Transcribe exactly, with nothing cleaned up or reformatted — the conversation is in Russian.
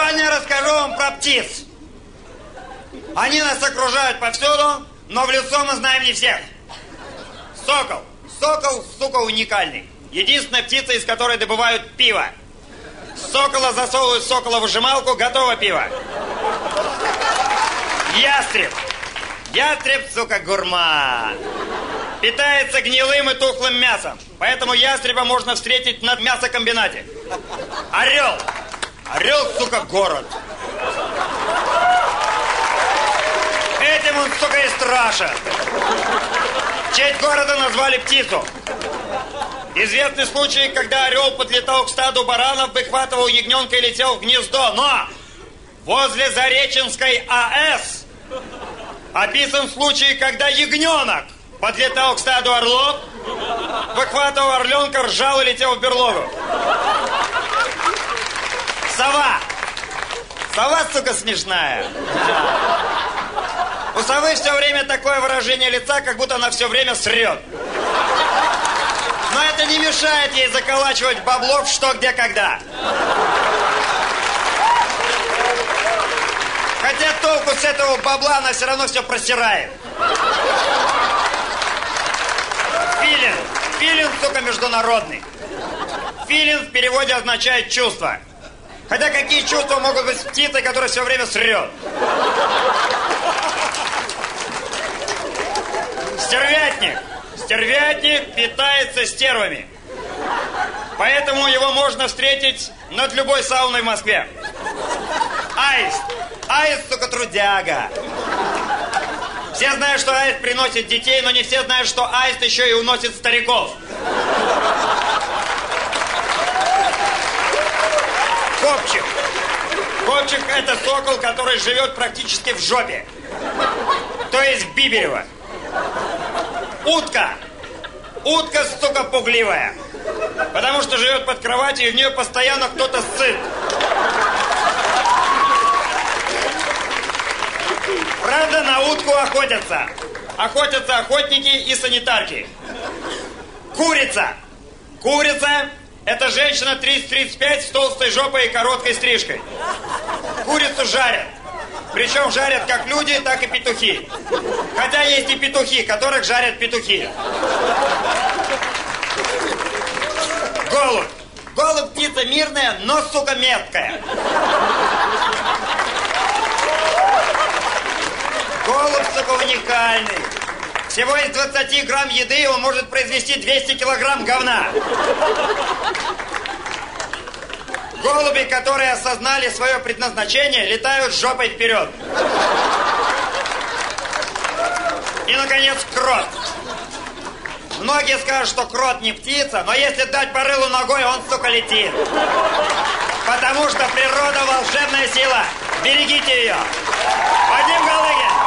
Сегодня я расскажу вам про птиц. Они нас окружают повсюду, но в лесу мы знаем не всех. Сокол. Сокол, сука, уникальный. Единственная птица, из которой добывают пиво. Сокола засовывают в соколовыжималку, готово пиво. Ястреб. Ястреб, сука, гурман. Питается гнилым и тухлым мясом. Поэтому ястреба можно встретить на мясокомбинате. Орел. Орел, сука, город. Этим он, сука, и страшен. В честь города назвали птицу. Известны случаи, когда орел подлетал к стаду баранов, выхватывал ягненка и летел в гнездо. Но возле Зареченской АЭС описан случай, когда ягненок подлетал к стаду орлов, выхватывал орленка, ржал и летел в берлогу. Сова. Сова, сука, смешная. У совы все время такое выражение лица, как будто она все время срет. Но это не мешает ей заколачивать бабло в что, где, когда. Хотя толку с этого бабла она все равно все просирает. Филин. Филин, сука, международный. Филин в переводе означает чувство. Хотя какие чувства могут быть с птицей, которая все время срет? Стервятник. Стервятник питается стервами. Поэтому его можно встретить над любой сауной в Москве. Аист. Аист, сука, трудяга. Все знают, что аист приносит детей, но не все знают, что аист еще и уносит стариков. Копчик. Копчик – это сокол, который живет практически в жопе. То есть в Биберево. Утка. Утка, сука, пугливая. Потому что живет под кроватью, и в нее постоянно кто-то ссыт. Правда, на утку охотятся. Охотятся охотники и санитарки. Курица. Курица – это женщина тридцать-тридцать пять с толстой жопой и короткой стрижкой. Курицу жарят. Причем жарят как люди, так и петухи. Хотя есть и петухи, которых жарят петухи. Голубь. Голубь птица мирная, но, сука, меткая. Голубь, сука, уникальный. Всего из двадцати грамм еды он может произвести двести килограмм говна. Голуби, которые осознали свое предназначение, летают жопой вперед. И, наконец, крот. Многие скажут, что крот не птица, но если дать по рылу ногой, он, сука, летит. Потому что природа — волшебная сила. Берегите ее. Вадим Галыгин.